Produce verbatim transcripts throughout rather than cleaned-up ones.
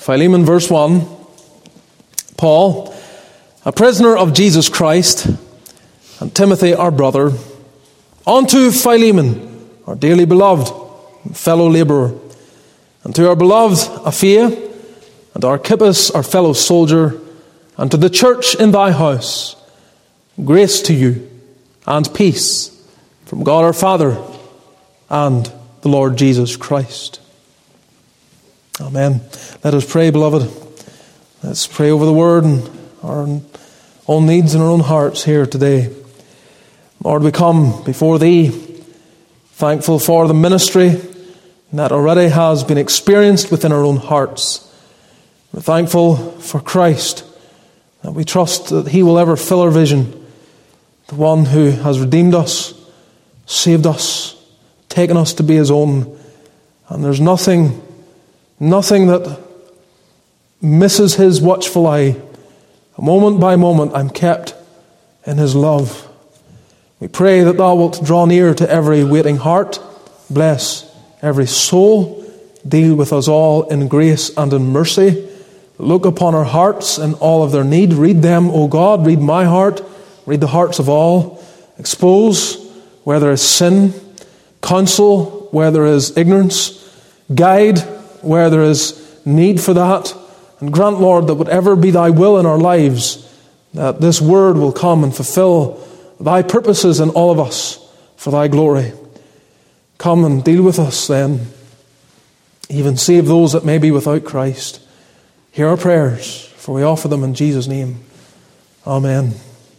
Philemon, verse one. Paul, a prisoner of Jesus Christ, and Timothy, our brother, unto Philemon, our dearly beloved and fellow laborer, and to our beloved Apphia, and Archippus, our fellow soldier, and to the church in thy house, grace to you and peace from God our Father and the Lord Jesus Christ. Amen. Let us pray, beloved. Let's pray over the word and our own needs and our own hearts here today. Lord, we come before thee, thankful for the ministry that already has been experienced within our own hearts. We're thankful for Christ, that we trust that he will ever fill our vision, the one who has redeemed us, saved us, taken us to be his own. And there's nothing, nothing that misses his watchful eye. Moment by moment I'm kept in his love. We pray that thou wilt draw near to every waiting heart, bless every soul, deal with us all in grace and in mercy. Look upon our hearts and all of their need. Read them, O God. Read my heart. Read the hearts of all. Expose where there is sin. Counsel where there is ignorance. Guide where there is need for that. And grant, Lord, that whatever be thy will in our lives, that this word will come and fulfill thy purposes in all of us for thy glory. Come and deal with us then. Even save those that may be without Christ. Hear our prayers, for we offer them in Jesus' name. Amen.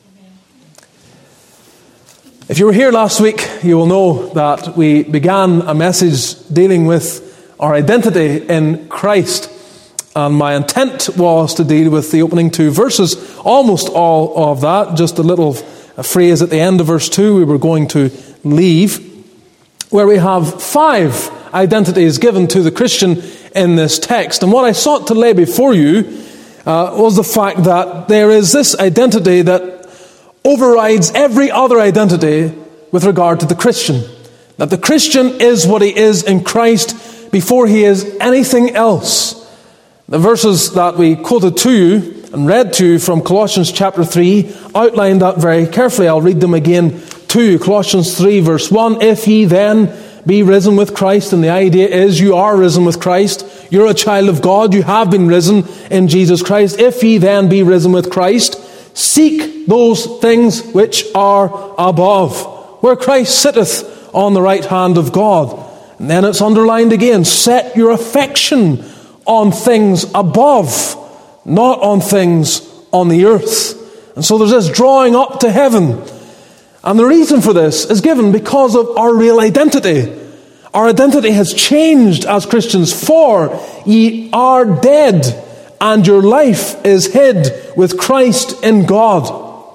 If you were here last week, you will know that we began a message dealing with our identity in Christ. And my intent was to deal with the opening two verses, almost all of that, just a little a phrase at the end of verse two we were going to leave, where we have five identities given to the Christian in this text. And what I sought to lay before you uh, was the fact that there is this identity that overrides every other identity with regard to the Christian. That the Christian is what he is in Christ before he is anything else. The verses that we quoted to you and read to you from Colossians chapter three outline that very carefully. I'll read them again to you. Colossians three verse one, if ye then be risen with Christ, and the idea is you are risen with Christ. You're a child of God. You have been risen in Jesus Christ. If ye then be risen with Christ, seek those things which are above, where Christ sitteth on the right hand of God. And then it's underlined again, set your affection on things above, not on things on the earth. And so there's this drawing up to heaven. And the reason for this is given because of our real identity. Our identity has changed as Christians, for ye are dead, and your life is hid with Christ in God.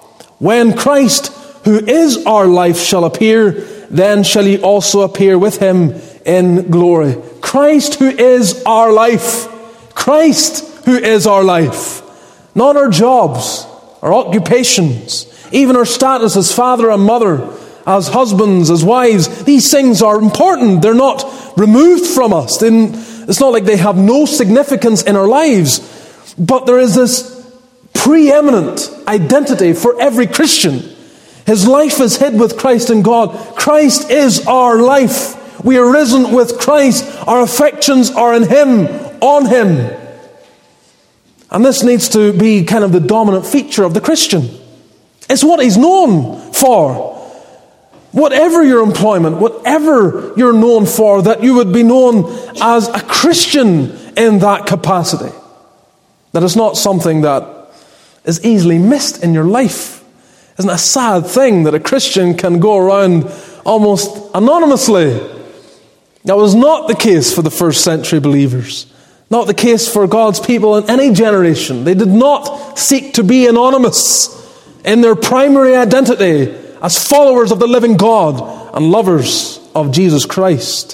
When Christ, who is our life, shall appear, then shall ye also appear with him in glory. Christ, who is our life. Christ, who is our life. Not our jobs, our occupations, even our status as father and mother, as husbands, as wives. These things are important. They're not removed from us. It's not like they have no significance in our lives. But there is this preeminent identity for every Christian. His life is hid with Christ in God. Christ is our life. We are risen with Christ. Our affections are in him, on him. And this needs to be kind of the dominant feature of the Christian. It's what he's known for. Whatever your employment, whatever you're known for, that you would be known as a Christian in that capacity. That it's not something that is easily missed in your life. Isn't it a sad thing that a Christian can go around almost anonymously? That was not the case for the first century believers. Not the case for God's people in any generation. They did not seek to be anonymous in their primary identity as followers of the living God and lovers of Jesus Christ.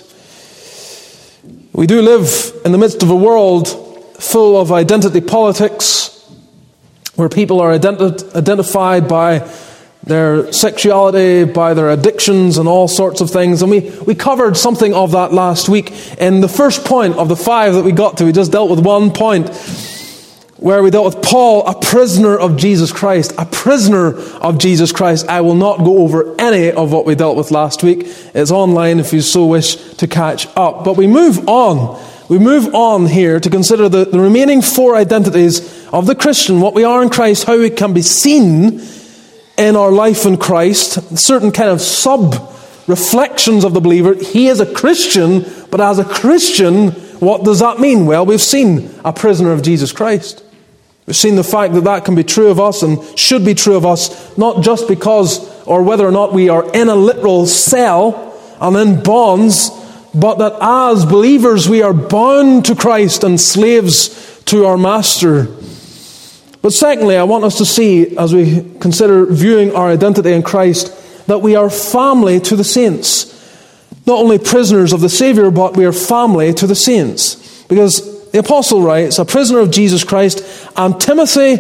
We do live in the midst of a world full of identity politics, where people are identi- identified by their sexuality, by their addictions and all sorts of things. And we, we covered something of that last week. In the first point of the five that we got to, we just dealt with one point where we dealt with Paul, a prisoner of Jesus Christ. A prisoner of Jesus Christ. I will not go over any of what we dealt with last week. It's online if you so wish to catch up. But we move on. We move on here to consider the, the remaining four identities of the Christian, what we are in Christ, how we can be seen in our life in Christ, certain kind of sub-reflections of the believer. He is a Christian, but as a Christian, what does that mean? Well, we've seen a prisoner of Jesus Christ. We've seen the fact that that can be true of us and should be true of us, not just because or whether or not we are in a literal cell and in bonds, but that as believers we are bound to Christ and slaves to our Master. But secondly, I want us to see, as we consider viewing our identity in Christ, that we are family to the saints. Not only prisoners of the Savior, but we are family to the saints. Because the apostle writes, a prisoner of Jesus Christ, and Timothy,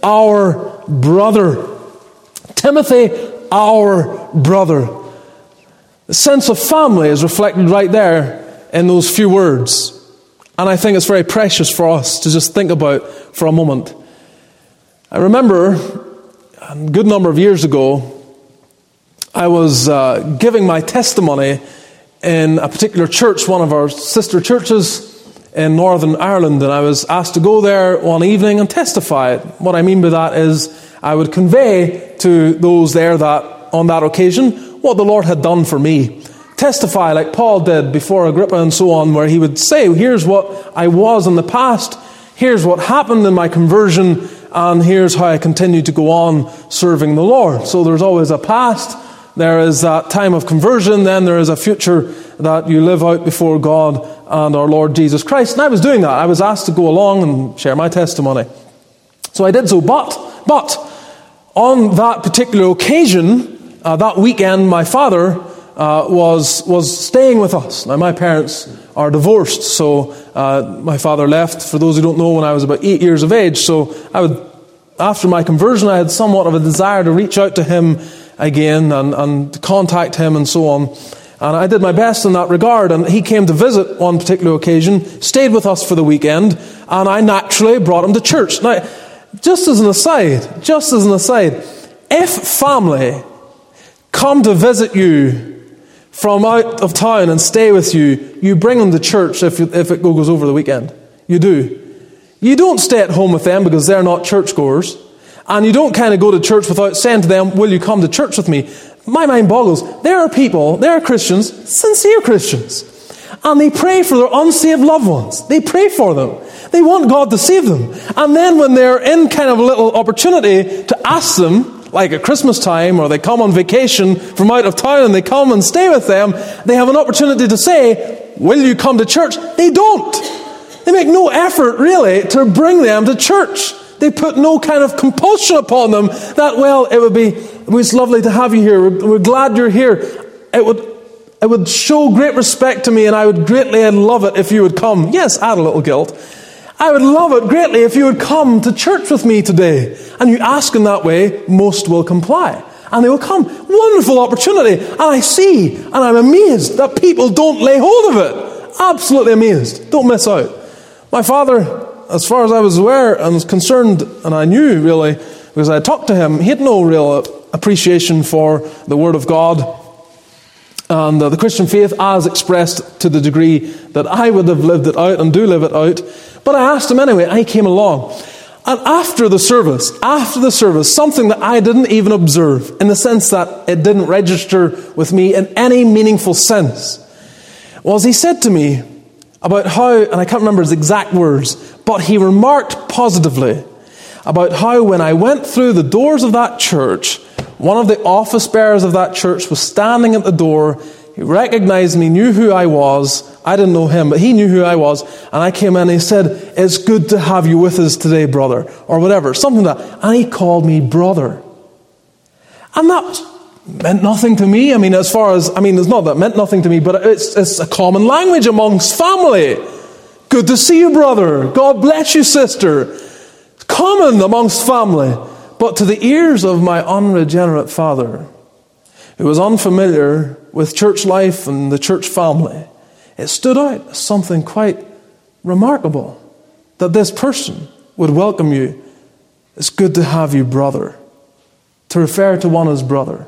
our brother. Timothy, our brother. The sense of family is reflected right there in those few words. And I think it's very precious for us to just think about for a moment. I remember a good number of years ago, I was uh, giving my testimony in a particular church, one of our sister churches in Northern Ireland, and I was asked to go there one evening and testify. What I mean by that is I would convey to those there that on that occasion what the Lord had done for me. Testify like Paul did before Agrippa and so on, where he would say, here's what I was in the past, here's what happened in my conversion, and here's how I continue to go on serving the Lord. So there's always a past, there is that time of conversion, then there is a future that you live out before God and our Lord Jesus Christ. And I was doing that. I was asked to go along and share my testimony. So I did so. But, but on that particular occasion, uh, that weekend, my father uh, was was staying with us. Now, my parents are divorced, so uh, my father left, for those who don't know, when I was about eight years of age. So I would, after my conversion, I had somewhat of a desire to reach out to him again and, and to contact him and so on. And I did my best in that regard. And he came to visit one particular occasion, stayed with us for the weekend, and I naturally brought him to church. Now, just as an aside, just as an aside, if family come to visit you from out of town and stay with you, you bring them to church if, you, if it goes over the weekend. You do. You don't stay at home with them because they're not churchgoers. And you don't kind of go to church without saying to them, will you come to church with me? My mind boggles. There are people, there are Christians, sincere Christians. And they pray for their unsaved loved ones. They pray for them. They want God to save them. And then when they're in kind of a little opportunity to ask them, like at Christmas time, or they come on vacation from out of town and they come and stay with them, they have an opportunity to say, will you come to church? They don't. They make no effort, really, to bring them to church. They put no kind of compulsion upon them that, well, it would be, it was lovely to have you here. We're, we're glad you're here. It would, it would show great respect to me, and I would greatly I'd love it if you would come. Yes, add a little guilt. I would love it greatly if you would come to church with me today. And you ask in that way, most will comply. And they will come. Wonderful opportunity. And I see, and I'm amazed that people don't lay hold of it. Absolutely amazed. Don't miss out. My father, as far as I was aware and was concerned, and I knew really, because I had talked to him, he had no real appreciation for the Word of God and uh, the Christian faith as expressed to the degree that I would have lived it out and do live it out. But I asked him anyway, and he came along. And after the service, after the service, something that I didn't even observe, in the sense that it didn't register with me in any meaningful sense, was he said to me about how, and I can't remember his exact words, but he remarked positively about how when I went through the doors of that church, one of the office bearers of that church was standing at the door. He recognized me, knew who I was. I didn't know him, but he knew who I was. And I came in and he said, it's good to have you with us today, brother, or whatever, something like that. And he called me brother. And that meant nothing to me. I mean, as far as, I mean, it's not that it meant nothing to me, but it's, it's a common language amongst family. Good to see you, brother. God bless you, sister. It's common amongst family. But to the ears of my unregenerate father, who was unfamiliar with church life and the church family, it stood out as something quite remarkable that this person would welcome you. It's good to have you, brother. To refer to one as brother.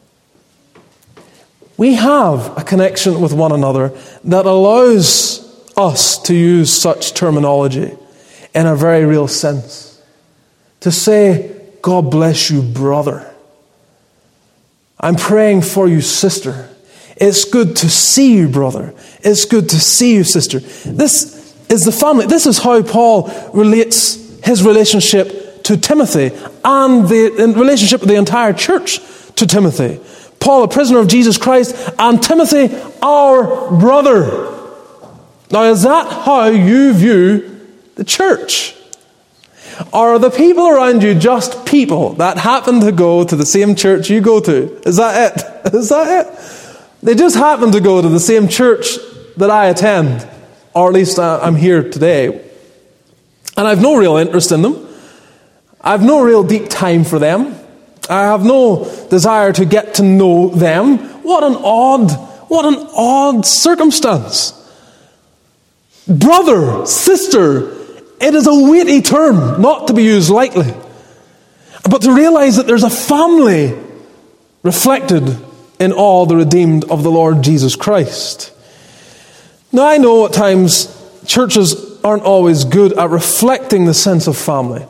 We have a connection with one another that allows us to use such terminology in a very real sense. To say, God bless you, brother. I'm praying for you, sister. It's good to see you, brother. It's good to see you, sister. This is the family. This is how Paul relates his relationship to Timothy and the relationship of the entire church to Timothy. Paul, a prisoner of Jesus Christ, and Timothy, our brother. Now, is that how you view the church? Or are the people around you just people that happen to go to the same church you go to? Is that it? Is that it? They just happen to go to the same church that I attend, or at least I'm here today. And I've no real interest in them. I've no real deep time for them. I have no desire to get to know them. What an odd, what an odd circumstance. Brother, sister, it is a weighty term, not to be used lightly. But to realize that there's a family reflected in all the redeemed of the Lord Jesus Christ. Now, I know at times churches aren't always good at reflecting the sense of family.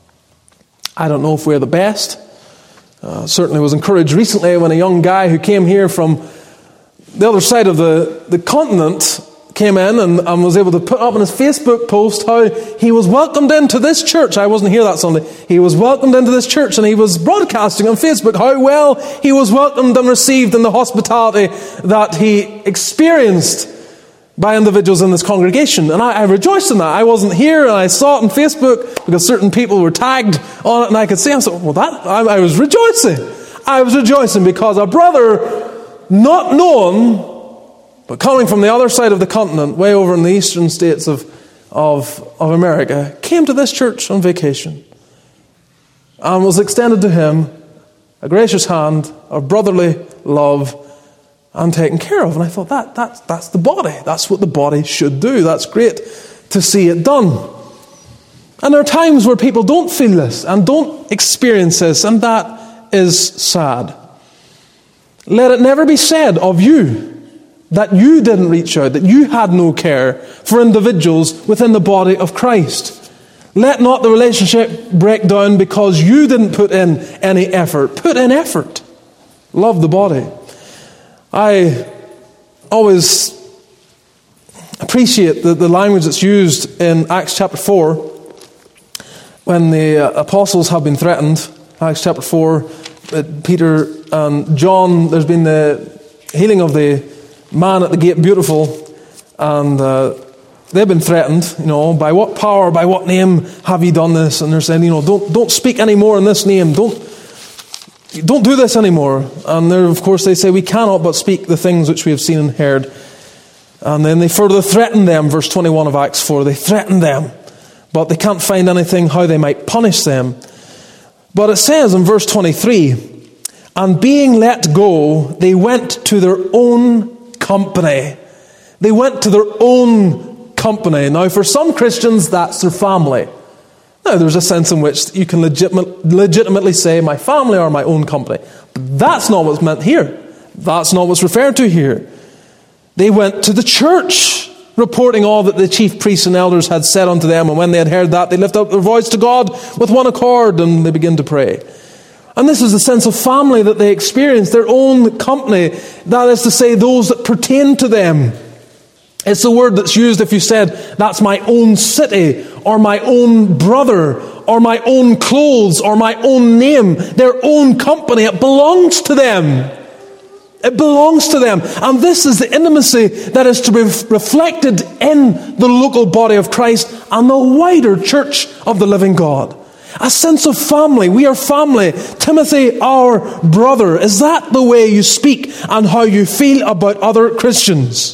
I don't know if we're the best. Uh, certainly was encouraged recently when a young guy who came here from the other side of the, the continent came in and, and was able to put up on his Facebook post how he was welcomed into this church. I wasn't here that Sunday. He was welcomed into this church, and he was broadcasting on Facebook how well he was welcomed and received in the hospitality that he experienced by individuals in this congregation. And I, I rejoiced in that. I wasn't here, and I saw it on Facebook because certain people were tagged on it, and I could see. I said, well, that I, I was rejoicing. I was rejoicing because a brother not known, but coming from the other side of the continent, way over in the eastern states of, of, of America, came to this church on vacation. And was extended to him a gracious hand of brotherly love and taken care of. And I thought, that, that that's the body. That's what the body should do. That's great to see it done. And there are times where people don't feel this and don't experience this, and that is sad. Let it never be said of you that you didn't reach out, that you had no care for individuals within the body of Christ. Let not the relationship break down because you didn't put in any effort. Put in effort. Love the body. I always appreciate the, the language that's used in Acts chapter four when the uh, apostles have been threatened. Acts chapter four, uh, Peter and John, there's been the healing of the man at the gate beautiful, and uh, they've been threatened, you know, by what power, by what name have you done this? And they're saying, you know, don't don't speak anymore in this name. Don't don't do this anymore. And there, of course, they say, we cannot but speak the things which we have seen and heard. And then they further threaten them, verse twenty-one of Acts four. They threaten them, but they can't find anything how they might punish them. But it says in verse twenty-three, and being let go, they went to their own company. They went to their own company. Now, for some Christians, that's their family. Now, there's a sense in which you can legitimate, legitimately say, my family or my own company. But that's not what's meant here. That's not what's referred to here. They went to the church, reporting all that the chief priests and elders had said unto them. And when they had heard that, they lifted up their voice to God with one accord, and they began to pray. And this is the sense of family that they experience, their own company. That is to say, those that pertain to them. It's the word that's used if you said, that's my own city, or my own brother, or my own clothes, or my own name, their own company. It belongs to them. It belongs to them. And this is the intimacy that is to be reflected in the local body of Christ and the wider church of the living God. A sense of family. We are family. Timothy, our brother. Is that the way you speak and how you feel about other Christians?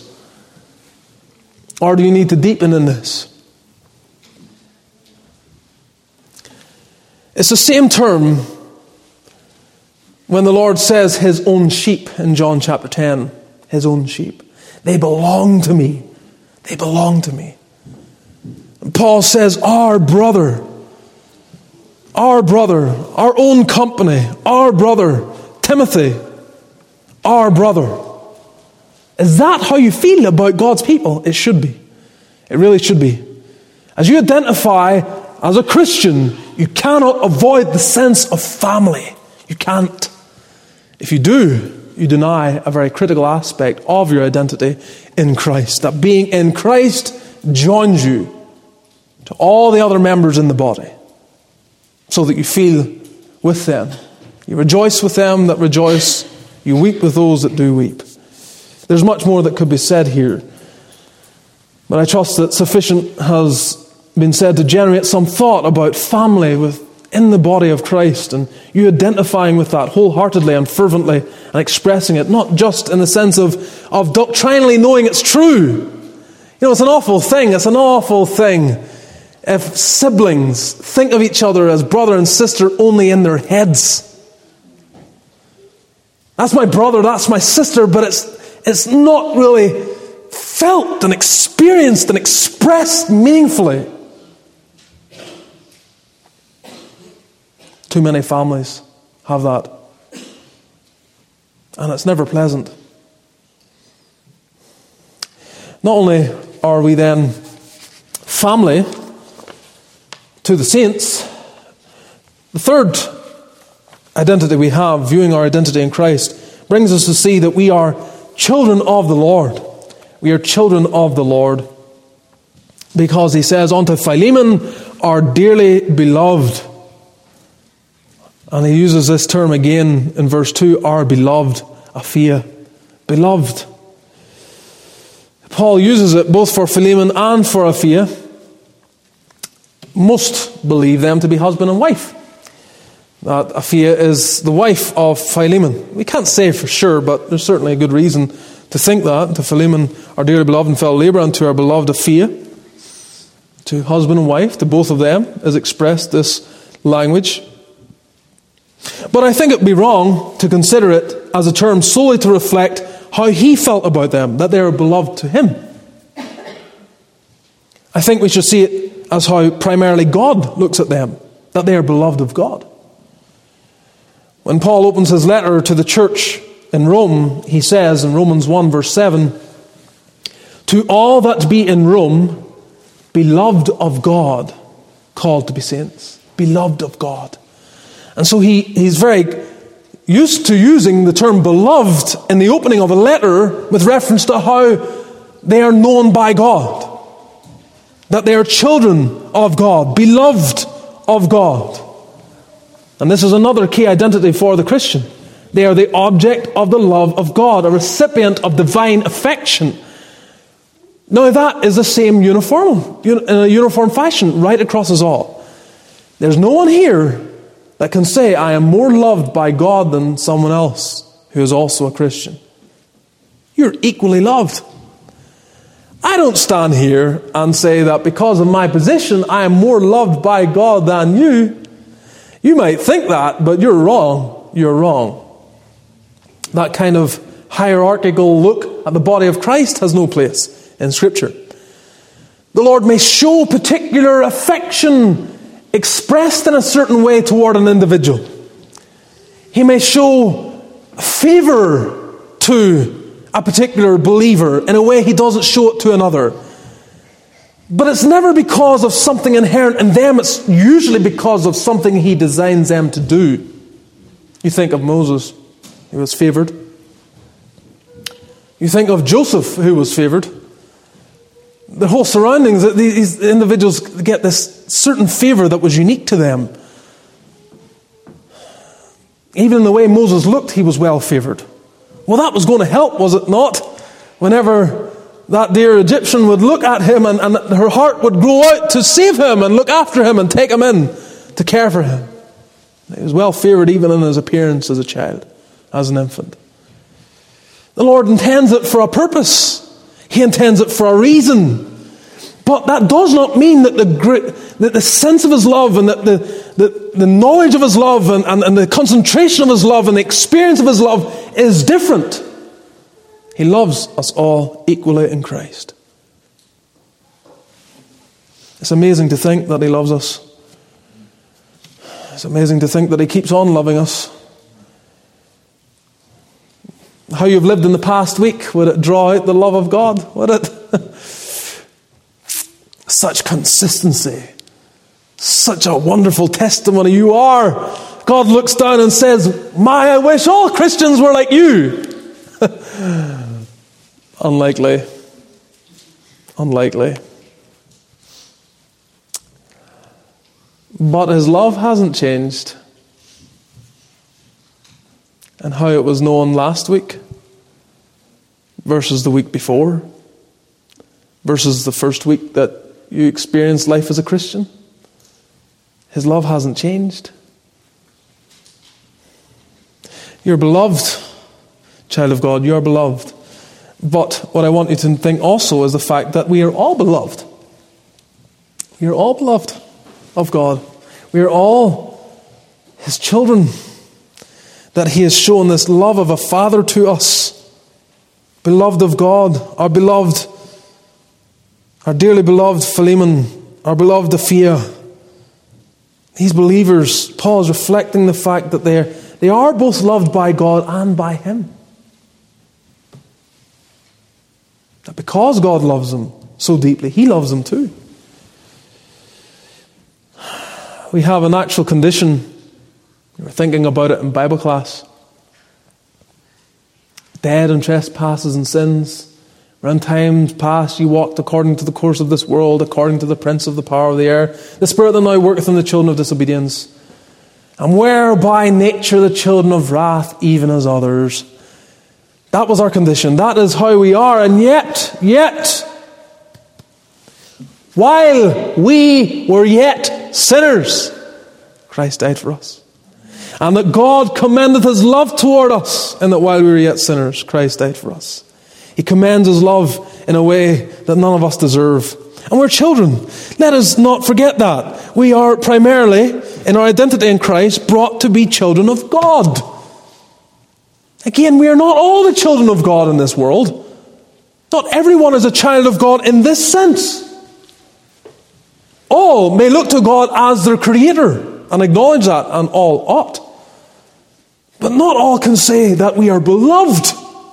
Or do you need to deepen in this? It's the same term when the Lord says his own sheep in John chapter ten. His own sheep. They belong to me. They belong to me. And Paul says, our brother, our brother, our own company, our brother, Timothy, our brother. Is that how you feel about God's people? It should be. It really should be. As you identify as a Christian, you cannot avoid the sense of family. You can't. If you do, you deny a very critical aspect of your identity in Christ. That being in Christ joins you to all the other members in the body, so that you feel with them. You rejoice with them that rejoice. You weep with those that do weep. There's much more that could be said here, but I trust that sufficient has been said to generate some thought about family within the body of Christ, and you identifying with that wholeheartedly and fervently and expressing it, not just in the sense of, of doctrinally knowing it's true. You know, it's an awful thing. It's an awful thing if siblings think of each other as brother and sister only in their heads. That's my brother, that's my sister, but it's it's not really felt and experienced and expressed meaningfully. Too many families have that. And it's never pleasant. Not only are we then family to the saints, the third identity we have, viewing our identity in Christ, brings us to see that we are children of the Lord. We are children of the Lord, because he says, unto Philemon, our dearly beloved. And he uses this term again in verse two, our beloved, Aphia, beloved. Paul uses it both for Philemon and for Aphia. Most believe them to be husband and wife. That Aphia is the wife of Philemon. We can't say for sure, but there's certainly a good reason to think that. To Philemon, our dearly beloved and fellow labourer, and to our beloved Aphia, to husband and wife, to both of them is expressed this language. But I think it would be wrong to consider it as a term solely to reflect how he felt about them, that they are beloved to him. I think we should see it as how primarily God looks at them, that they are beloved of God. When Paul opens his letter to the church in Rome, he says in Romans one verse seven, to all that be in Rome, beloved of God, called to be saints. Beloved of God. And so he, he's very used to using the term beloved in the opening of a letter with reference to how they are known by God. That they are children of God, beloved of God. And this is another key identity for the Christian. They are the object of the love of God, a recipient of divine affection. Now that is the same uniform, in a uniform fashion, right across us all. There's no one here that can say, I am more loved by God than someone else who is also a Christian. You're equally loved. I don't stand here and say that because of my position, I am more loved by God than you. You might think that, but you're wrong. You're wrong. That kind of hierarchical look at the body of Christ has no place in Scripture. The Lord may show particular affection expressed in a certain way toward an individual. He may show favor to a particular believer in a way he doesn't show it to another. But it's never because of something inherent in them. It's usually because of something he designs them to do. You think of Moses, who was favored. You think of Joseph, who was favored. The whole surroundings, these individuals get this certain favor that was unique to them. Even in the way Moses looked, he was well favored. Well, that was going to help, was it not? Whenever that dear Egyptian would look at him and, and her heart would grow out to save him and look after him and take him in to care for him. He was well favored even in his appearance as a child, as an infant. The Lord intends it for a purpose. He intends it for a reason. But that does not mean that the grit, that the sense of his love and that the, the, the knowledge of his love and, and, and the concentration of his love and the experience of his love is different. He loves us all equally in Christ. It's amazing to think that he loves us. It's amazing to think that he keeps on loving us. How you've lived in the past week, would it draw out the love of God? Would it? Such consistency. Such a wonderful testimony you are. God looks down and says, my, I wish all Christians were like you. Unlikely. Unlikely. But his love hasn't changed. And how it was known last week versus the week before versus the first week that you experienced life as a Christian, his love hasn't changed. You're beloved, child of God, you're beloved. But what I want you to think also is the fact that we are all beloved. We are all beloved of God. We are all his children. That he has shown this love of a father to us. Beloved of God, our beloved, our dearly beloved Philemon, our beloved Aphia. These believers, Paul is reflecting the fact that they are, they are both loved by God and by him. That because God loves them so deeply, he loves them too. We have a natural condition. We were thinking about it in Bible class. Dead in trespasses and sins. Where in times past you walked according to the course of this world, according to the prince of the power of the air, the spirit that now worketh in the children of disobedience. And were by nature the children of wrath, even as others. That was our condition. That is how we are. And yet, yet, while we were yet sinners, Christ died for us. And that God commendeth his love toward us, and that while we were yet sinners, Christ died for us. He commends his love in a way that none of us deserve. And we're children. Let us not forget that. We are primarily, in our identity in Christ, brought to be children of God. Again, we are not all the children of God in this world. Not everyone is a child of God in this sense. All may look to God as their creator and acknowledge that, and all ought. But not all can say that we are beloved.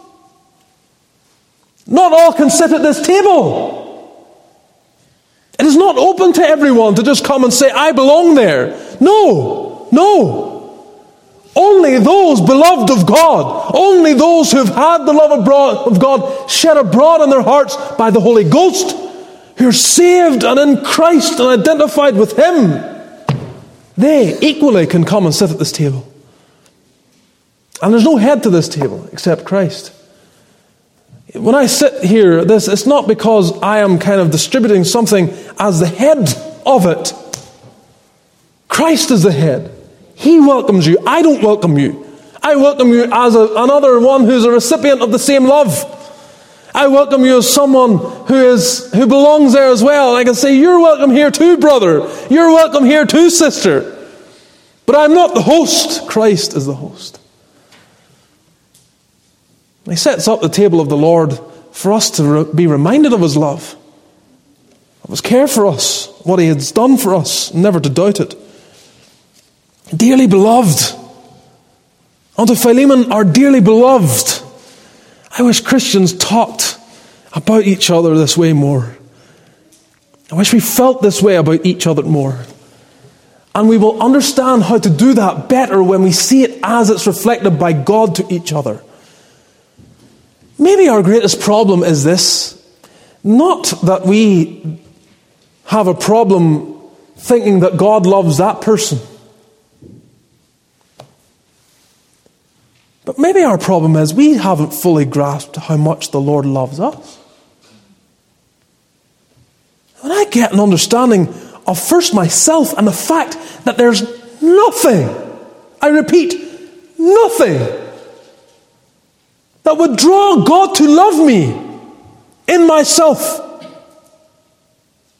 Not all can sit at this table. It is not open to everyone to just come and say, I belong there. No, no. Only those beloved of God, only those who have had the love of God shed abroad in their hearts by the Holy Ghost, who are saved and in Christ and identified with him, they equally can come and sit at this table. And there's no head to this table except Christ. When I sit here, this it's not because I am kind of distributing something as the head of it. Christ is the head. He welcomes you. I don't welcome you. I welcome you as a, another one who's a recipient of the same love. I welcome you as someone who is who belongs there as well. I can say, you're welcome here too, brother. You're welcome here too, sister. But I'm not the host. Christ is the host. He sets up the table of the Lord for us to re- be reminded of his love, of his care for us, what he has done for us, never to doubt it. Dearly beloved, unto Philemon, our dearly beloved. I wish Christians talked about each other this way more. I wish we felt this way about each other more. And we will understand how to do that better when we see it as it's reflected by God to each other. Maybe our greatest problem is this. Not that we have a problem thinking that God loves that person. But maybe our problem is we haven't fully grasped how much the Lord loves us. When I get an understanding of first myself and the fact that there's nothing, I repeat, nothing that would draw God to love me in myself.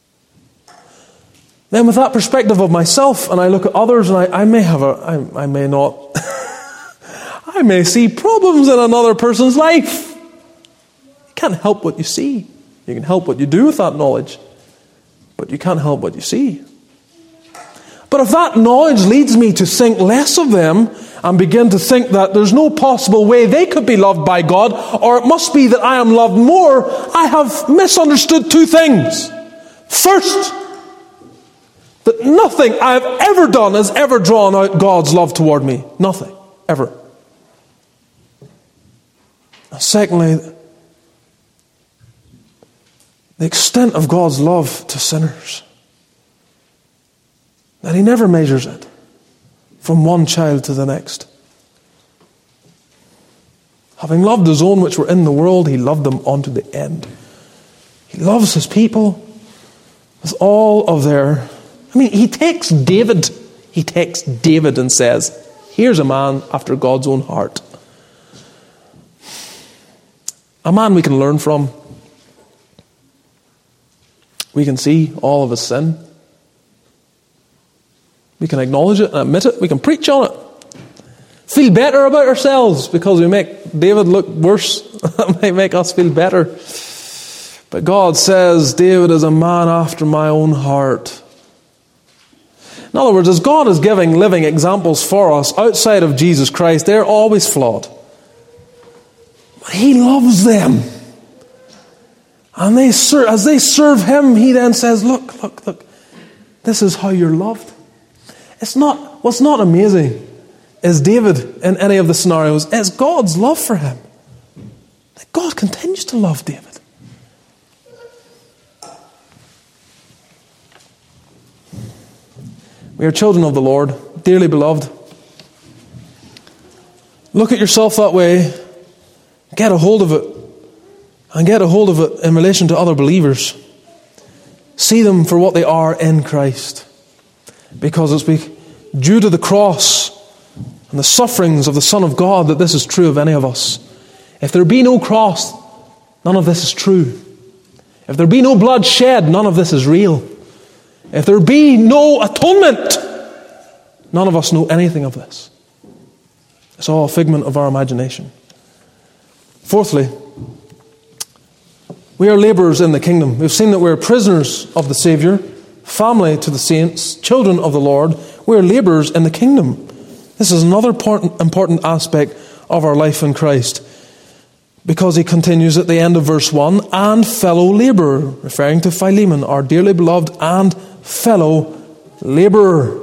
then with that perspective of myself, and I look at others, and I, I may have a, I, I may not, I may see problems in another person's life. You can't help what you see. You can help what you do with that knowledge, but you can't help what you see. But if that knowledge leads me to think less of them and begin to think that there's no possible way they could be loved by God, or it must be that I am loved more, I have misunderstood two things. First, that nothing I have ever done has ever drawn out God's love toward me. Nothing. Ever. And secondly, the extent of God's love to sinners. That He never measures it from one child to the next. Having loved His own which were in the world, He loved them unto the end. He loves His people with all of their... I mean, He takes David, He takes David and says, here's a man after God's own heart. A man we can learn from. We can see all of his sin. We can acknowledge it and admit it. We can preach on it. Feel better about ourselves because we make David look worse. That might make us feel better. But God says, David is a man after my own heart. In other words, as God is giving living examples for us outside of Jesus Christ, they're always flawed. But He loves them. And they serve, as they serve Him, He then says, look, look, look, this is how you're loved. It's not, what's not amazing is David in any of the scenarios, it's God's love for him. That God continues to love David. We are children of the Lord, dearly beloved. Look at yourself that way, get a hold of it, and get a hold of it in relation to other believers. See them for what they are in Christ. Because it's due to the cross and the sufferings of the Son of God that this is true of any of us. If there be no cross, none of this is true. If there be no blood shed, none of this is real. If there be no atonement, none of us know anything of this. It's all a figment of our imagination. Fourthly, we are laborers in the kingdom. We've seen that we're prisoners of the Savior, family to the saints, children of the Lord. We're laborers in the kingdom. This is another important, important aspect of our life in Christ. Because he continues at the end of verse one, and fellow laborer, referring to Philemon, our dearly beloved and fellow laborer.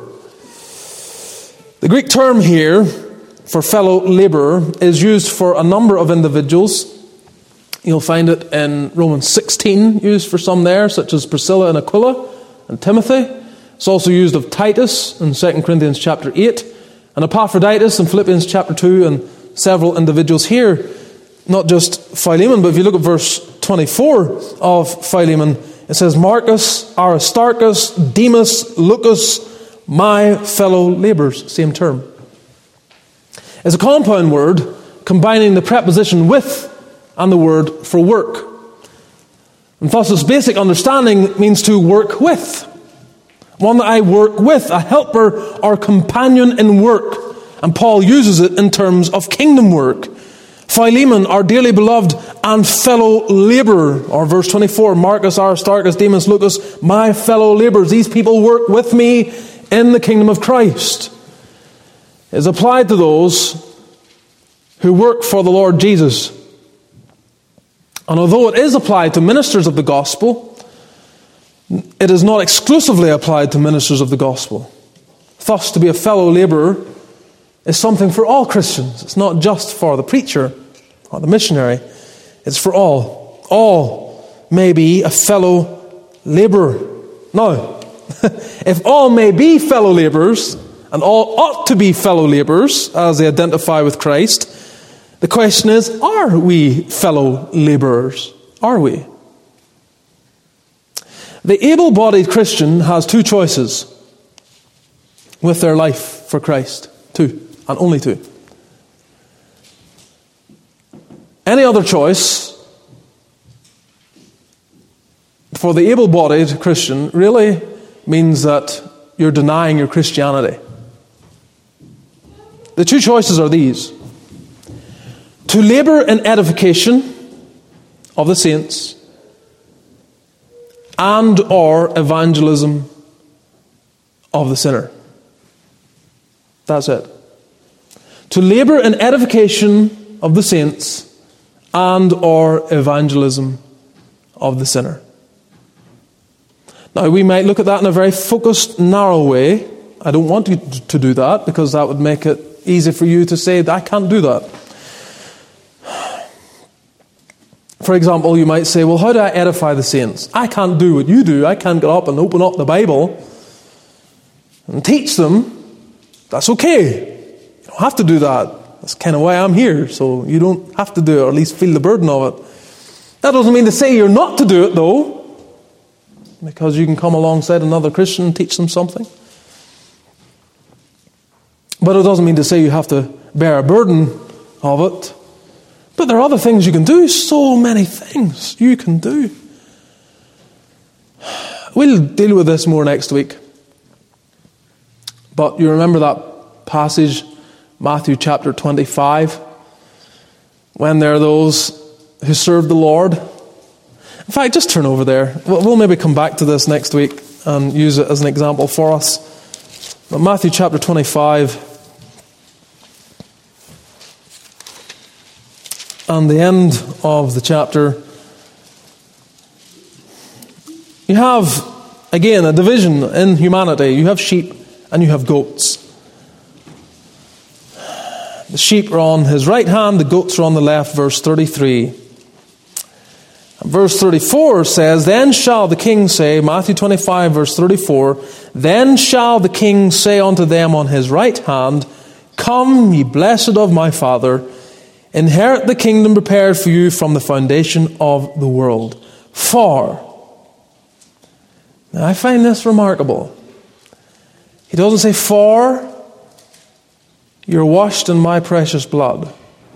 The Greek term here for fellow laborer is used for a number of individuals. You'll find it in Romans sixteen, used for some there, such as Priscilla and Aquila and Timothy. It's also used of Titus in Second Corinthians chapter eight, and Epaphroditus in Philippians chapter two, and several individuals here. Not just Philemon, but if you look at verse twenty-four of Philemon, it says, Marcus, Aristarchus, Demas, Lucas, my fellow laborers. Same term. It's a compound word combining the preposition with and the word for work. And thus its basic understanding means to work with. One that I work with, a helper or companion in work. And Paul uses it in terms of kingdom work. Philemon, our dearly beloved and fellow laborer, or verse twenty-four, Marcus, Aristarchus, Demas, Lucas, my fellow laborers. These people work with me in the kingdom of Christ. It is applied to those who work for the Lord Jesus. And although it is applied to ministers of the gospel, it is not exclusively applied to ministers of the gospel. Thus, to be a fellow laborer is something for all Christians. It's not just for the preacher or the missionary. It's for all. All may be a fellow laborer. Now, if all may be fellow laborers, and all ought to be fellow laborers as they identify with Christ, the question is, are we fellow laborers? Are we? The able-bodied Christian has two choices with their life for Christ. Two, and only two. Any other choice for the able-bodied Christian really means that you're denying your Christianity. The two choices are these: to labor in edification of the saints and or evangelism of the sinner. That's it. To labor in edification of the saints and or evangelism of the sinner. Now, we might look at that in a very focused, narrow way. I don't want you to do that, because that would make it easy for you to say, I can't do that. For example, you might say, well, how do I edify the saints? I can't do what you do. I can't get up and open up the Bible and teach them. That's okay. You don't have to do that. That's kind of why I'm here, so you don't have to do it, or at least feel the burden of it. That doesn't mean to say you're not to do it, though, because you can come alongside another Christian and teach them something. But it doesn't mean to say you have to bear a burden of it. But there are other things you can do. So many things you can do. We'll deal with this more next week. But you remember that passage, Matthew chapter twenty-five, when there are those who serve the Lord. In fact, just turn over there. We'll maybe come back to this next week and use it as an example for us. But Matthew chapter twenty-five, and the end of the chapter, you have, again, a division in humanity. You have sheep and you have goats. The sheep are on his right hand, the goats are on the left, verse thirty-three. And verse thirty-four says, Then shall the king say, Matthew twenty-five, verse thirty-four, Then shall the king say unto them on his right hand, Come, ye blessed of my Father, inherit the kingdom prepared for you from the foundation of the world. For, now I find this remarkable. He doesn't say, For you're washed in my precious blood.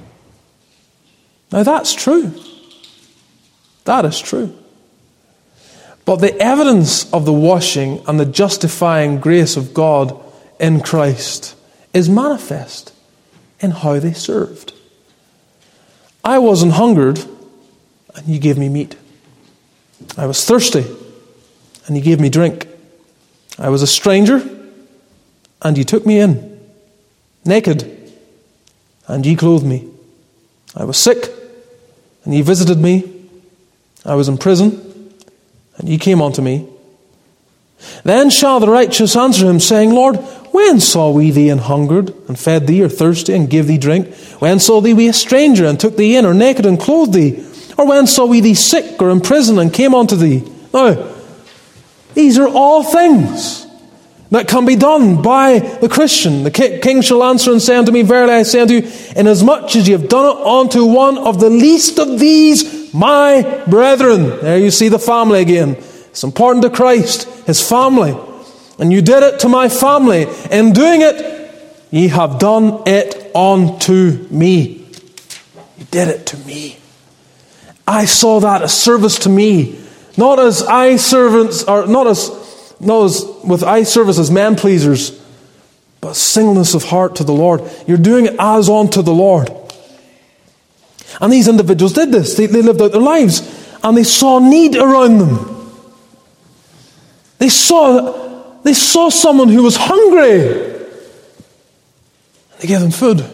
Now that's true. That is true. But the evidence of the washing and the justifying grace of God in Christ is manifest in how they served. I wasn't hungered, and you gave me meat. I was thirsty, and you gave me drink. I was a stranger, and you took me in. Naked, and ye clothed me. I was sick, and ye visited me. I was in prison, and ye came unto me. Then shall the righteous answer him, saying, Lord, when saw we thee an hungered, and fed thee, or thirsty, and gave thee drink? When saw thee we a stranger, and took thee in, or naked, and clothed thee? Or when saw we thee sick, or in prison, and came unto thee? Now, these are all things that can be done by the Christian. The king shall answer and say unto me, Verily I say unto you, inasmuch as ye have done it unto one of the least of these, my brethren. There you see the family again. It's important to Christ, his family. And you did it to my family. In doing it, ye have done it unto me. You did it to me. I saw that as service to me. Not as eye servants, or not as not as with eye service as man pleasers, but singleness of heart to the Lord. You're doing it as unto the Lord. And these individuals did this. They, they lived out their lives, and they saw need around them. They saw they saw someone who was hungry. They gave them food.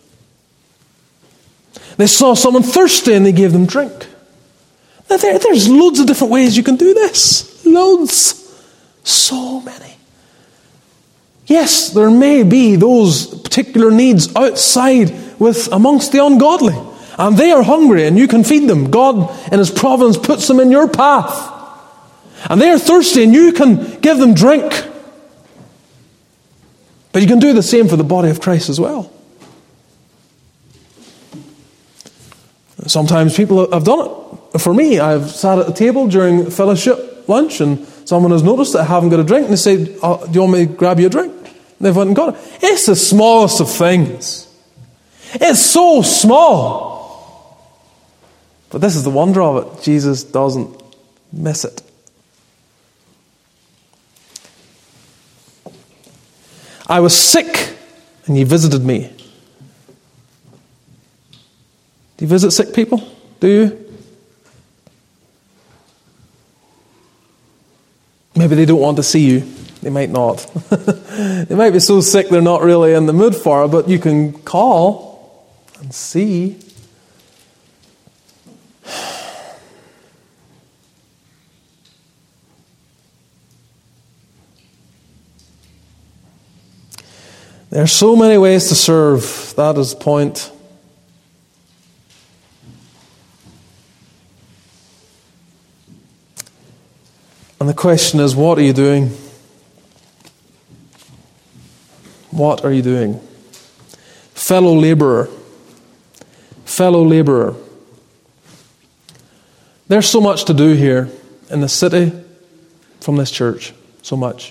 They saw someone thirsty, and they gave them drink. Now there, there's loads of different ways you can do this. Loads. So many. Yes, there may be those particular needs outside with amongst the ungodly. And they are hungry, and you can feed them. God, in his providence, puts them in your path. And they are thirsty, and you can give them drink. But you can do the same for the body of Christ as well. Sometimes people have done it. For me, I've sat at a table during fellowship lunch, and someone has noticed that I haven't got a drink, and they say, oh, do you want me to grab you a drink? And they've went and got it. It's the smallest of things. It's so small. But this is the wonder of it. Jesus doesn't miss it. I was sick, and ye visited me. Do you visit sick people? Do you? Maybe they don't want to see you. They might not. They might be so sick they're not really in the mood for it, but you can call and see. There are so many ways to serve. That is the point. And the question is, what are you doing? What are you doing? Fellow laborer. Fellow laborer. There's so much to do here in the city from this church. So much.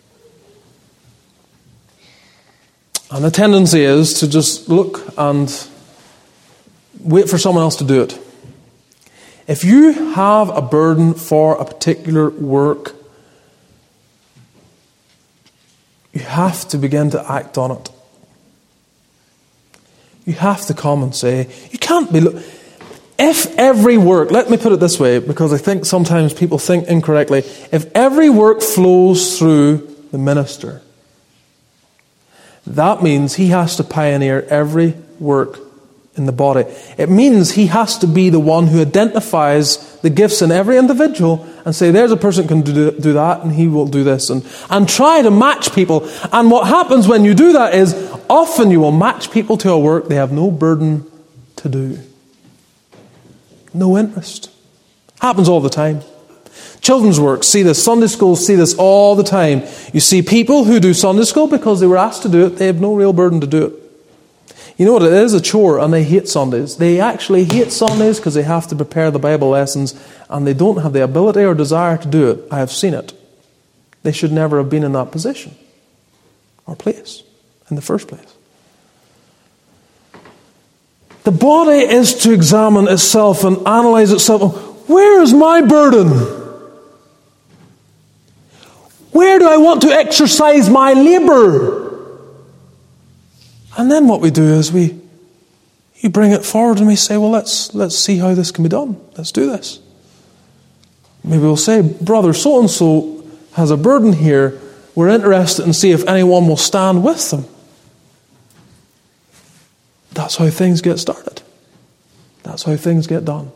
And the tendency is to just look and wait for someone else to do it. If you have a burden for a particular work, you have to begin to act on it. You have to come and say, you can't be... Look, if every work, let me put it this way, because I think sometimes people think incorrectly. If every work flows through the minister, that means he has to pioneer every work in the body. It means he has to be the one who identifies the gifts in every individual and say, there's a person who can do, do that and he will do this. And, and try to match people. And what happens when you do that is often you will match people to a work they have no burden to do. No interest. Happens all the time. Children's work, see this. Sunday schools see this all the time. You see people who do Sunday school because they were asked to do it. They have no real burden to do it. You know what it is? A chore, and they hate Sundays. They actually hate Sundays because they have to prepare the Bible lessons and they don't have the ability or desire to do it. I have seen it. They should never have been in that position or place in the first place. The body is to examine itself and analyze itself. Where is my burden? Where do I want to exercise my labor? And then what we do is we, you bring it forward and we say, well, let's let's see how this can be done. Let's do this. Maybe we'll say, brother so-and-so has a burden here. We're interested in see if anyone will stand with them. That's how things get started. That's how things get done.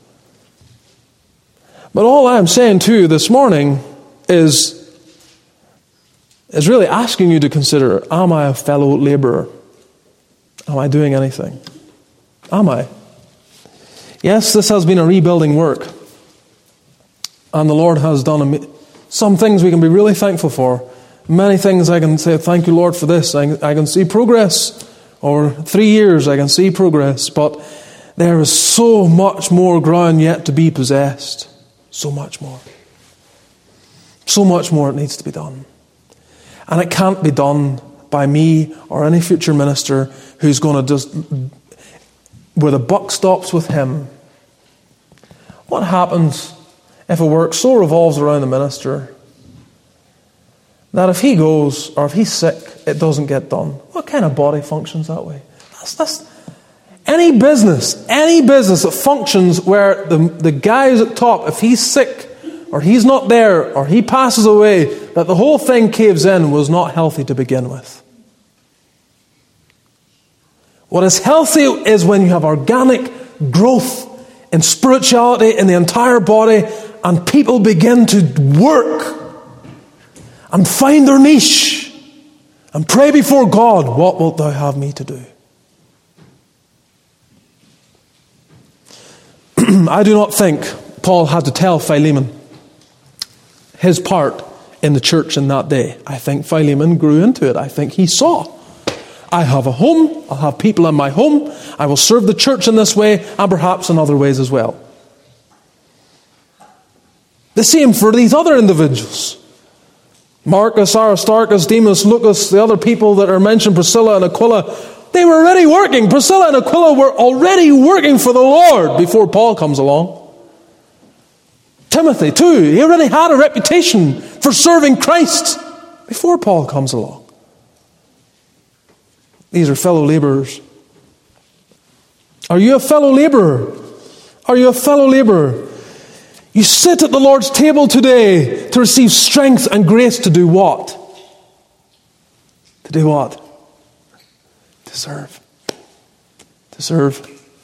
But all I'm saying to you this morning is, is really asking you to consider, am I a fellow laborer? Am I doing anything? Am I? Yes, this has been a rebuilding work. And the Lord has done some things we can be really thankful for. Many things I can say, thank you, Lord, for this. I, I can see progress. Over three years I can see progress. But there is so much more ground yet to be possessed. So much more. So much more it needs to be done. And it can't be done by me or any future minister who's going to just, where the buck stops with him. What happens if a work so revolves around the minister that if he goes or if he's sick, it doesn't get done? What kind of body functions that way? That's, that's any business, any business that functions where the, the guy at top, if he's sick or he's not there or he passes away, that the whole thing caves in, was not healthy to begin with. What is healthy is when you have organic growth in spirituality in the entire body and people begin to work and find their niche and pray before God, what wilt thou have me to do? I do not think Paul had to tell Philemon his part in the church in that day. I think Philemon grew into it. I think he saw, I have a home, I'll have people in my home, I will serve the church in this way and perhaps in other ways as well. The same for these other individuals. Marcus, Aristarchus, Demas, Lucas, the other people that are mentioned, Priscilla and Aquila, they were already working. Priscilla and Aquila were already working for the Lord before Paul comes along. Timothy too, he already had a reputation for serving Christ before Paul comes along. These are fellow laborers. Are you a fellow laborer? Are you a fellow laborer? You sit at the Lord's table today to receive strength and grace to do what? To do what? To serve. To serve.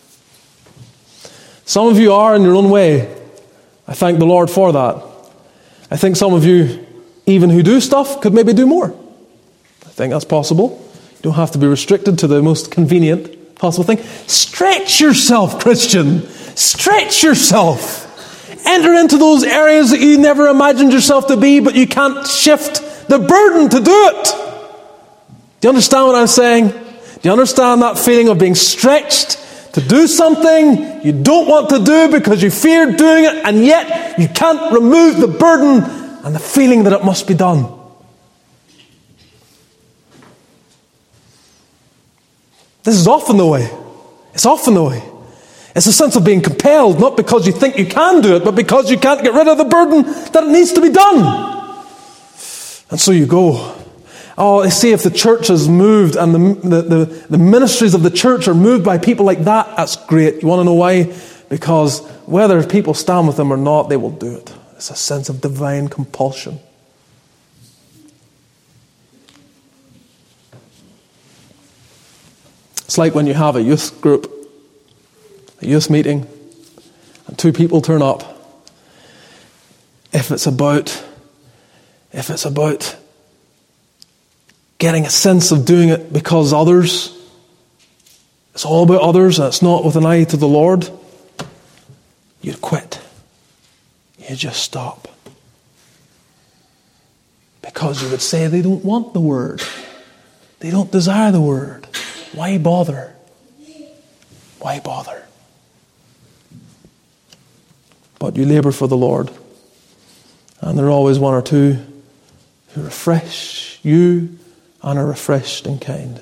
Some of you are in your own way. I thank the Lord for that. I think some of you, even who do stuff, could maybe do more. I think that's possible. You don't have to be restricted to the most convenient possible thing. Stretch yourself, Christian. Stretch yourself. Enter into those areas that you never imagined yourself to be, but you can't shift the burden to do it. Do you understand what I'm saying? Do you understand that feeling of being stretched to do something you don't want to do because you fear doing it, and yet you can't remove the burden and the feeling that it must be done? This is often the way. It's often the way. It's a sense of being compelled, not because you think you can do it, but because you can't get rid of the burden that it needs to be done. And so you go. Oh, I see, if the church is moved and the, the, the, the ministries of the church are moved by people like that, that's great. You want to know why? Because whether people stand with them or not, they will do it. It's a sense of divine compulsion. It's like when you have a youth group, a youth meeting, and two people turn up. If it's about, if it's about getting a sense of doing it because others, it's all about others and it's not with an eye to the Lord, you'd quit. You just stop. Because you would say they don't want the word. They don't desire the word. Why bother? Why bother? But you labour for the Lord. And there are always one or two who refresh you and are refreshed in kind.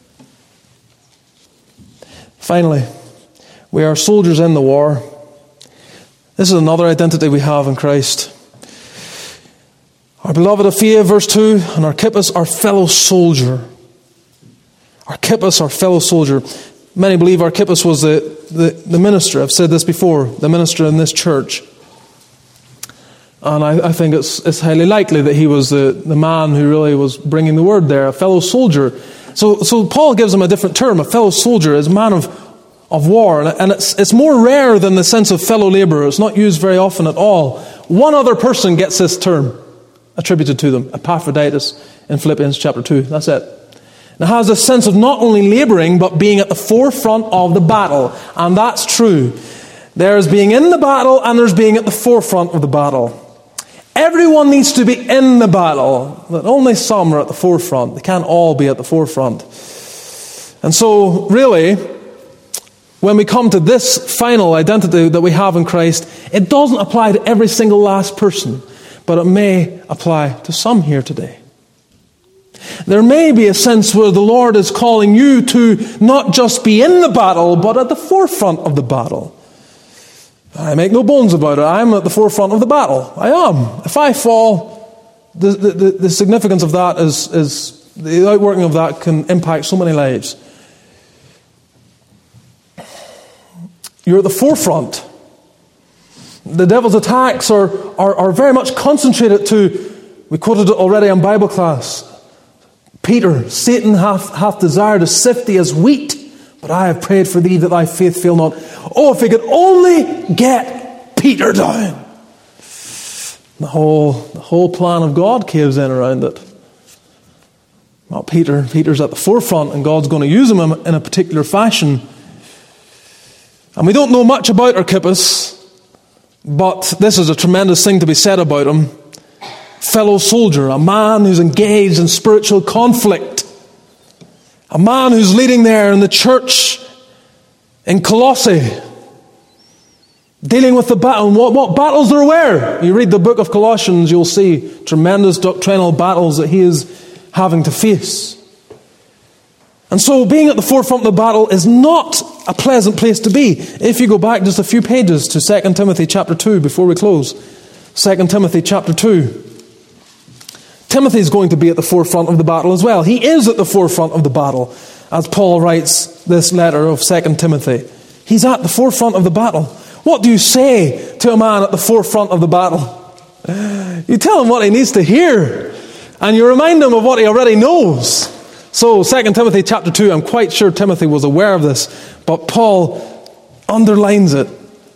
Finally, we are soldiers in the war. This is another identity we have in Christ. Our beloved Apphia, verse two, and Archippus, our fellow soldier. Archippus, our fellow soldier. Many believe Archippus was the, the, the minister. I've said this before, the minister in this church. And I, I think it's, it's highly likely that he was the, the man who really was bringing the word there, a fellow soldier. So, so Paul gives him a different term. A fellow soldier is a man of, of war. And, and it's, it's more rare than the sense of fellow laborer. It's not used very often at all. One other person gets this term attributed to them, Epaphroditus in Philippians chapter two. That's it. It has a sense of not only labouring, but being at the forefront of the battle. And that's true. There's being in the battle, and there's being at the forefront of the battle. Everyone needs to be in the battle, but only some are at the forefront. They can't all be at the forefront. And so, really, when we come to this final identity that we have in Christ, it doesn't apply to every single last person, but it may apply to some here today. There may be a sense where the Lord is calling you to not just be in the battle, but at the forefront of the battle. I make no bones about it. I'm at the forefront of the battle. I am. If I fall, the, the, the significance of that is, is, the outworking of that can impact so many lives. You're at the forefront. The devil's attacks are, are, are very much concentrated to, we quoted it already in Bible class, Peter, Satan hath, hath desired to sift thee as wheat, but I have prayed for thee that thy faith fail not. Oh, if he could only get Peter down. The whole, the whole plan of God caves in around it. Well, Peter, Peter's at the forefront, and God's going to use him in a particular fashion. And we don't know much about Archippus, but this is a tremendous thing to be said about him. Fellow soldier, a man who's engaged in spiritual conflict, a man who's leading there in the church in Colossae, dealing with the battle. What, what battles there were? You read the book of Colossians, you'll see tremendous doctrinal battles that he is having to face. And so being at the forefront of the battle is not a pleasant place to be. If you go back just a few pages to Second Timothy chapter two before we close. Second Timothy chapter two. Timothy is going to be at the forefront of the battle as well. He is at the forefront of the battle. as Paul writes this letter of Second Timothy. He's at the forefront of the battle. What do you say to a man at the forefront of the battle? You tell him what he needs to hear, and you remind him of what he already knows. So Second Timothy chapter two, I'm quite sure Timothy was aware of this, but Paul underlines it.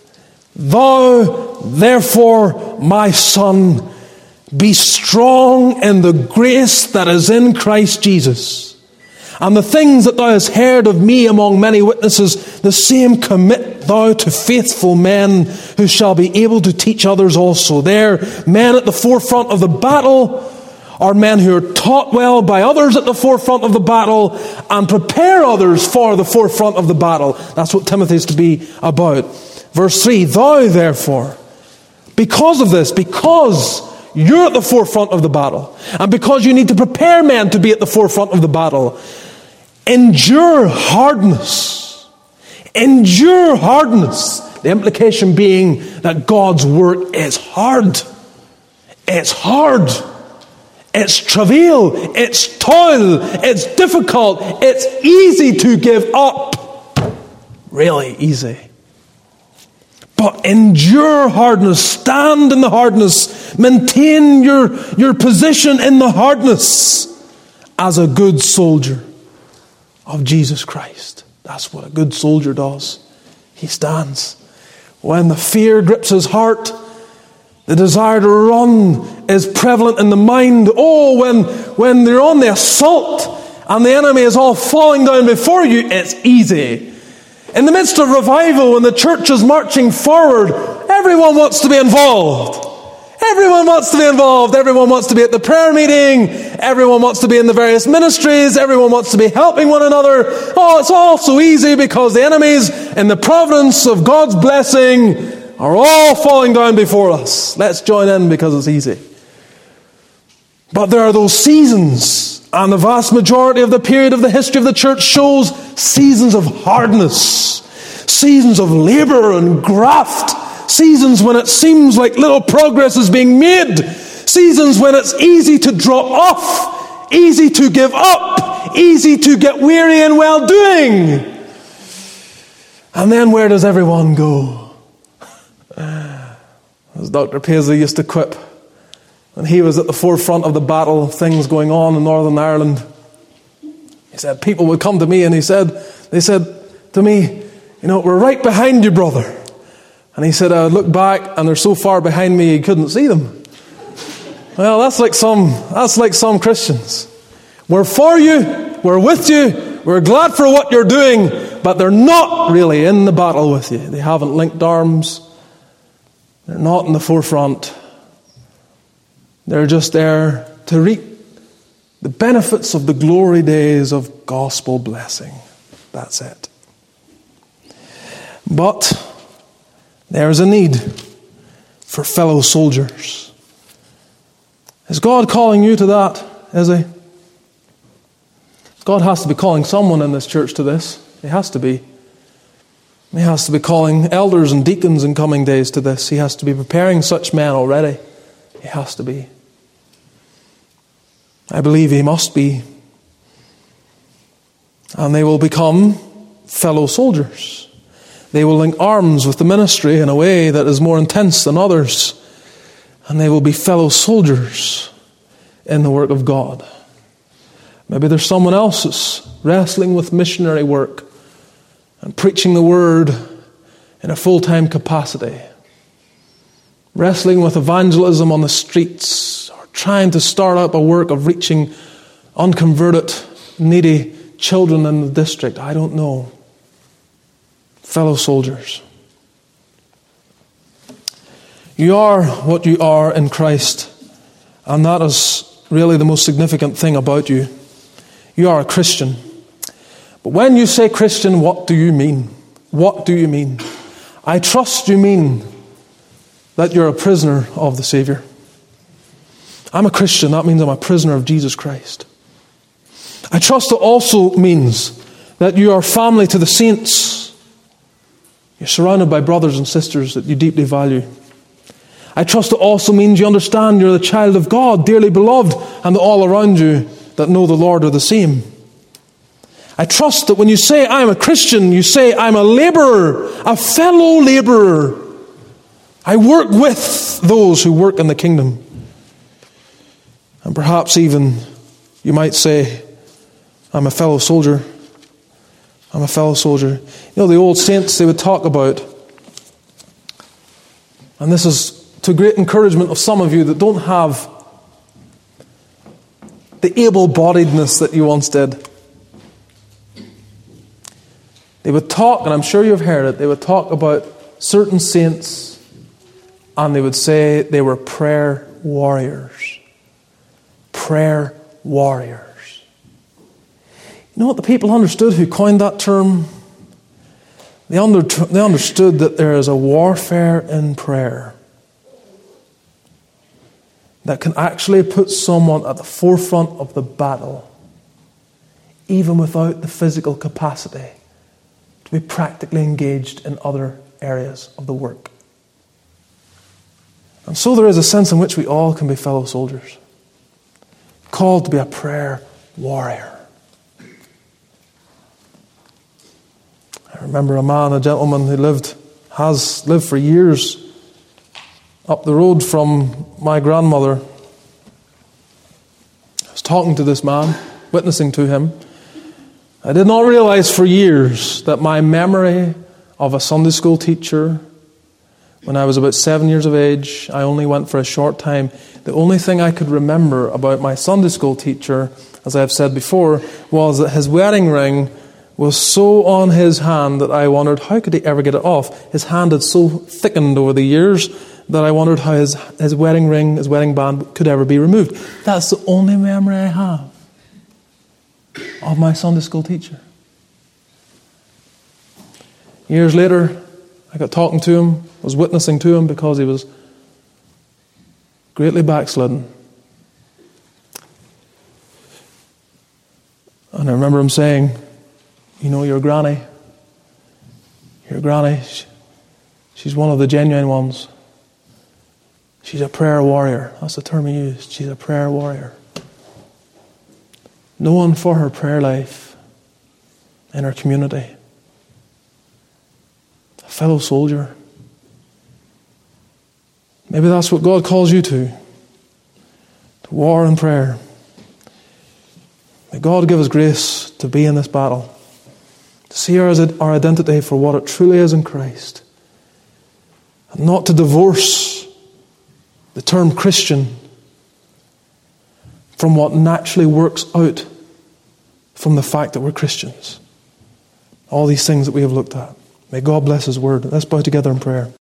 Thou, therefore, my son, be strong in the grace that is in Christ Jesus. And the things that thou hast heard of me among many witnesses, the same commit thou to faithful men who shall be able to teach others also. There, men at the forefront of the battle are men who are taught well by others at the forefront of the battle and prepare others for the forefront of the battle. That's what Timothy is to be about. Verse three, thou therefore, because of this, because you're at the forefront of the battle, and because you need to prepare men to be at the forefront of the battle, endure hardness. Endure hardness. The implication being that God's work is hard. It's hard. It's travail. It's toil. It's difficult. It's easy to give up. Really easy. But endure hardness. Stand in the hardness. Maintain your, your position in the hardness as a good soldier of Jesus Christ. That's what a good soldier does. He stands. When the fear grips his heart, the desire to run is prevalent in the mind. Oh, when, when they're on the assault and the enemy is all falling down before you, it's easy. In the midst of revival, when the church is marching forward, everyone wants to be involved. Everyone wants to be involved. Everyone wants to be at the prayer meeting. Everyone wants to be in the various ministries. Everyone wants to be helping one another. Oh, it's all so easy because the enemies in the providence of God's blessing are all falling down before us. Let's join in because it's easy. But there are those seasons, and the vast majority of the period of the history of the church shows seasons of hardness, seasons of labor and graft, seasons when it seems like little progress is being made, seasons when it's easy to drop off, easy to give up, easy to get weary in well-doing. And then where does everyone go? As Doctor Paisley used to quip, when he was at the forefront of the battle of things going on in Northern Ireland, he said, people would come to me and he said, they said to me, you know, we're right behind you, brother. And he said, I would look back and they're so far behind me you couldn't see them. Well, that's like some, that's like some Christians. We're for you, we're with you, we're glad for what you're doing, but they're not really in the battle with you. They haven't linked arms. They're not in the forefront. They're just there to reap the benefits of the glory days of gospel blessing. That's it. But there's a need for fellow soldiers. Is God calling you to that? Is He? God has to be calling someone in this church to this. He has to be. He has to be calling elders and deacons in coming days to this. He has to be preparing such men already. He has to be. I believe he must be. And they will become fellow soldiers. They will link arms with the ministry in a way that is more intense than others. And they will be fellow soldiers in the work of God. Maybe there's someone else that's wrestling with missionary work and preaching the word in a full-time capacity. Wrestling with evangelism on the streets, or trying to start up a work of reaching unconverted, needy children in the district. I don't know. Fellow soldiers. You are what you are in Christ, and that is really the most significant thing about you. You are a Christian. But when you say Christian, what do you mean? What do you mean? I trust you mean that you're a prisoner of the Savior. I'm a Christian. That means I'm a prisoner of Jesus Christ. I trust it also means that you are family to the saints. You're surrounded by brothers and sisters that you deeply value. I trust it also means you understand you're the child of God, dearly beloved, and that all around you that know the Lord are the same. I trust that when you say, I'm a Christian, you say, I'm a laborer, a fellow laborer. I work with those who work in the kingdom. And perhaps even you might say, I'm a fellow soldier. I'm a fellow soldier. You know, the old saints, they would talk about, and this is to great encouragement of some of you that don't have the able-bodiedness that you once did. They would talk, and I'm sure you've heard it, they would talk about certain saints, and they would say they were prayer warriors. Prayer warriors. You know what the people understood who coined that term? They, under, they understood that there is a warfare in prayer that can actually put someone at the forefront of the battle, even without the physical capacity to be practically engaged in other areas of the work. And so there is a sense in which we all can be fellow soldiers, called to be a prayer warrior. I remember a man, a gentleman who lived, has lived for years up the road from my grandmother. I was talking to this man, witnessing to him. I did not realize for years that my memory of a Sunday school teacher, when I was about seven years of age, I only went for a short time. The only thing I could remember about my Sunday school teacher, as I have said before, was that his wedding ring was so on his hand that I wondered, how could he ever get it off? His hand had so thickened over the years that I wondered how his, his wedding ring, his wedding band could ever be removed. That's the only memory I have of my Sunday school teacher. Years later, I got talking to him, was witnessing to him because he was greatly backslidden. And I remember him saying, you know, your granny, your granny, she's one of the genuine ones. She's a prayer warrior. That's the term he used. She's a prayer warrior. Known for her prayer life in her community. A fellow soldier. Maybe that's what God calls you to. To war and prayer. May God give us grace to be in this battle. To see our, our identity for what it truly is in Christ. And not to divorce the term Christian from what naturally works out from the fact that we're Christians. All these things that we have looked at. May God bless His word. Let's bow together in prayer.